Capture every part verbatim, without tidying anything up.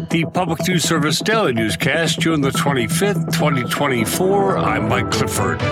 The Public News Service Daily Newscast, June the twenty-fifth, twenty twenty-four. I'm Mike Clifford.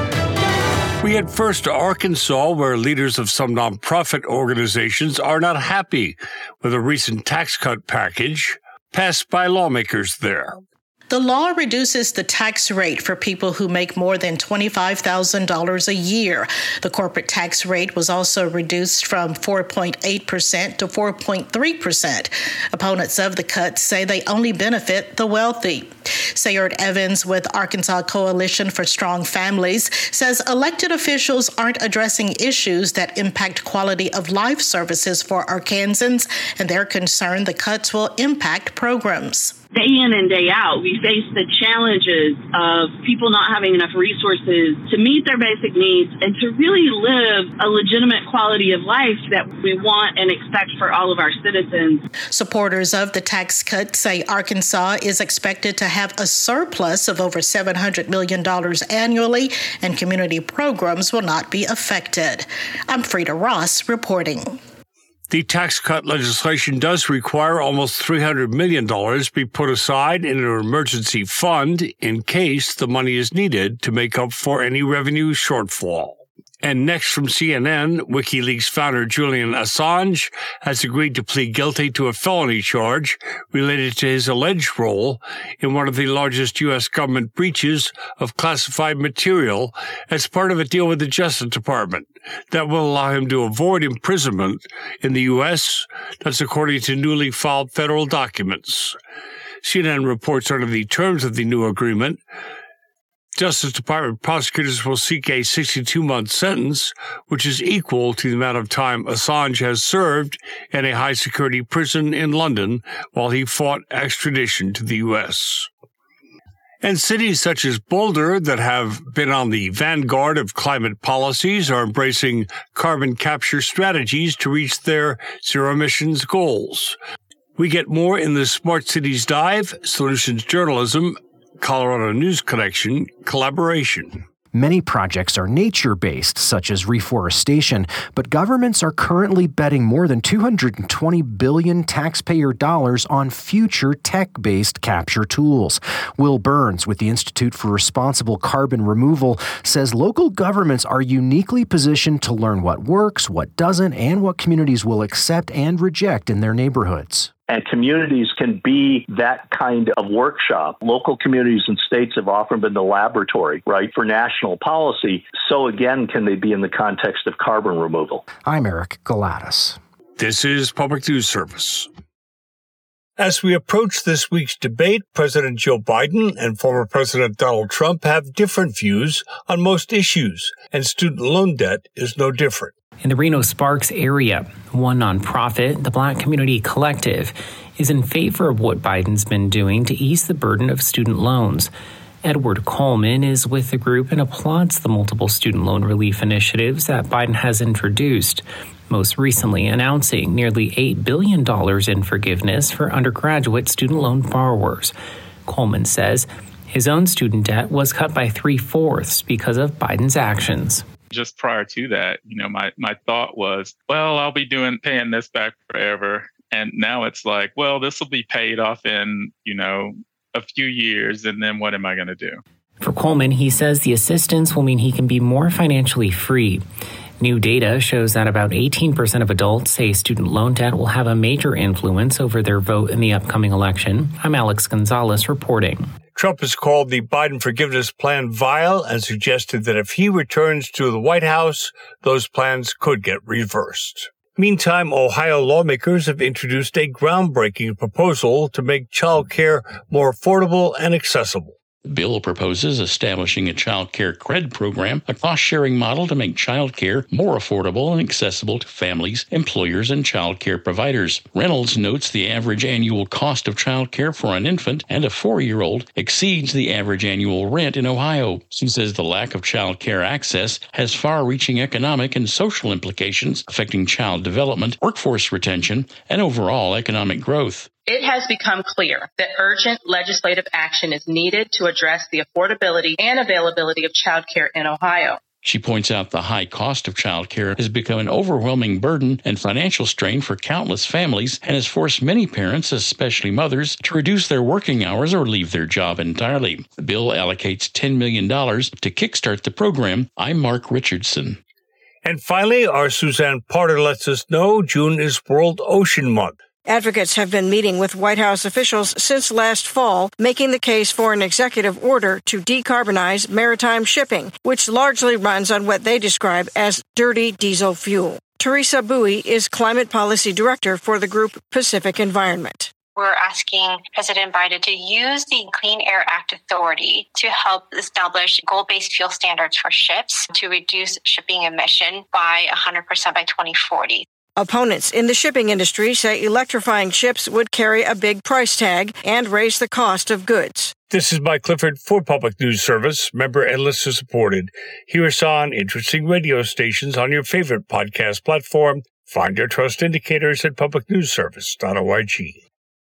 We head first to Arkansas, where leaders of some nonprofit organizations are not happy with a recent tax cut package passed by lawmakers there. The law reduces the tax rate for people who make more than twenty-five thousand dollars a year. The corporate tax rate was also reduced from four point eight percent to four point three percent. Opponents of the cut say they only benefit the wealthy. Sayard Evans with Arkansas Coalition for Strong Families says elected officials aren't addressing issues that impact quality of life services for Arkansans, and they're concerned the cuts will impact programs. Day in and day out, we face the challenges of people not having enough resources to meet their basic needs and to really live a legitimate quality of life that we want and expect for all of our citizens. Supporters of the tax cut say Arkansas is expected to have a surplus of over seven hundred million dollars annually, and community programs will not be affected. I'm Frida Ross reporting. The tax cut legislation does require almost three hundred million dollars be put aside in an emergency fund in case the money is needed to make up for any revenue shortfall. And next from C N N, WikiLeaks founder Julian Assange has agreed to plead guilty to a felony charge related to his alleged role in one of the largest U S government breaches of classified material as part of a deal with the Justice Department that will allow him to avoid imprisonment in the U S. That's according to newly filed federal documents. C N N reports under the terms of the new agreement, Justice Department prosecutors will seek a sixty-two month sentence, which is equal to the amount of time Assange has served in a high-security prison in London while he fought extradition to the U S. And cities such as Boulder that have been on the vanguard of climate policies are embracing carbon capture strategies to reach their zero-emissions goals. We get more in the Smart Cities Dive, Solutions Journalism, Colorado News Connection collaboration. Many projects are nature-based, such as reforestation, but governments are currently betting more than two hundred twenty billion dollars taxpayer dollars on future tech-based capture tools. Will Burns with the Institute for Responsible Carbon Removal says local governments are uniquely positioned to learn what works, what doesn't, and what communities will accept and reject in their neighborhoods. And communities can be that kind of workshop. Local communities and states have often been the laboratory, right, for national policy. So again, can they be in the context of carbon removal? I'm Eric Galatis. This is Public News Service. As we approach this week's debate, President Joe Biden and former President Donald Trump have different views on most issues, and student loan debt is no different. In the Reno-Sparks area, one nonprofit, the Black Community Collective, is in favor of what Biden's been doing to ease the burden of student loans. Edward Coleman is with the group and applauds the multiple student loan relief initiatives that Biden has introduced, most recently announcing nearly eight billion dollars in forgiveness for undergraduate student loan borrowers. Coleman says his own student debt was cut by three-fourths because of Biden's actions. Just prior to that, you know, my, my thought was, well, I'll be doing paying this back forever. And now it's like, well, this will be paid off in, you know, a few years. And then what am I going to do? For Coleman, he says the assistance will mean he can be more financially free. New data shows that about eighteen percent of adults say student loan debt will have a major influence over their vote in the upcoming election. I'm Alex Gonzalez reporting. Trump has called the Biden forgiveness plan vile and suggested that if he returns to the White House, those plans could get reversed. Meantime, Ohio lawmakers have introduced a groundbreaking proposal to make child care more affordable and accessible. The bill proposes establishing a child care cred program, a cost-sharing model to make child care more affordable and accessible to families, employers, and child care providers. Reynolds notes the average annual cost of child care for an infant and a four-year-old exceeds the average annual rent in Ohio. She says the lack of child care access has far-reaching economic and social implications affecting child development, workforce retention, and overall economic growth. It has become clear that urgent legislative action is needed to address the affordability and availability of child care in Ohio. She points out the high cost of childcare has become an overwhelming burden and financial strain for countless families and has forced many parents, especially mothers, to reduce their working hours or leave their job entirely. The bill allocates ten million dollars to kickstart the program. I'm Mark Richardson. And finally, our Suzanne Porter lets us know June is World Ocean Month. Advocates have been meeting with White House officials since last fall, making the case for an executive order to decarbonize maritime shipping, which largely runs on what they describe as dirty diesel fuel. Teresa Bowie is Climate Policy Director for the group Pacific Environment. We're asking President Biden to use the Clean Air Act authority to help establish goal-based fuel standards for ships to reduce shipping emission by one hundred percent by twenty forty. Opponents in the shipping industry say electrifying ships would carry a big price tag and raise the cost of goods. This is Mike Clifford for Public News Service, member and listener supported. Hear us on interesting radio stations on your favorite podcast platform. Find your trust indicators at public news service dot org.